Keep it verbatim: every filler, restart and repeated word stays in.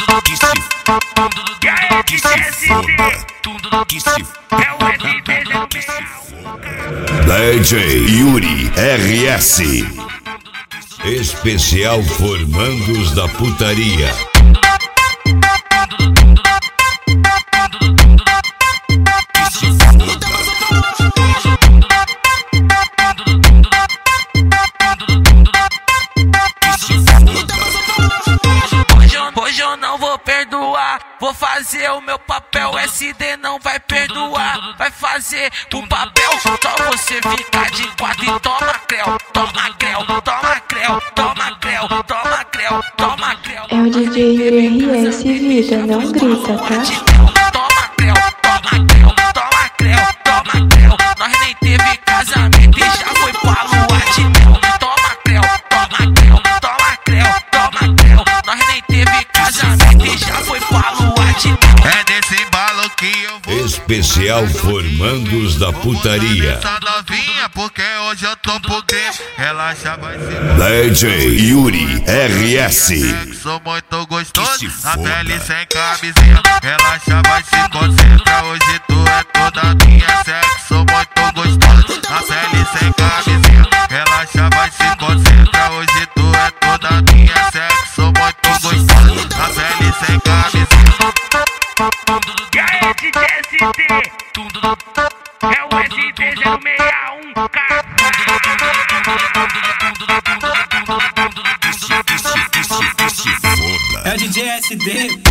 que se que se foda, que se D J Yuri R S, especial Formandos da Putaria. Que se foda. Que se foda. Hoje eu, hoje eu não vou perdoar. Vou fazer o meu papel, S D não vai perdoar. Vai fazer o papel, só você ficar de quatro e toma creu, toma creu, toma creu, toma creu, toma creu, toma creu. É o D J Yuri R S, vida, não grita, tá? Toma creu, toma creu, toma creu, toma creu. Nós nem teve casamento e já foi pra lua de mel. Toma creu, toma creu, toma creu, toma creu. Nós nem teve casamento e já foi pra lua de mel. É desse embalo que eu vou. Especial Formandos da Putaria. Essa novinha, porque hoje eu tô pro crime. Relaxa, vai ser D J Yuri R S. sexo muito gostoso. Que se A foda. pele sem camisinha. Relaxa, vai se concentra. Hoje tu é toda minha. Sexo muito gostoso. A pele sem camisinha. Relaxa, vai se concentra. Hoje tu é toda minha. Sexo muito gostoso. A pele sem camisinha. E aí, D J S D, é o S D zero seis um K. Que se, que se, que se foda. É o D J S D,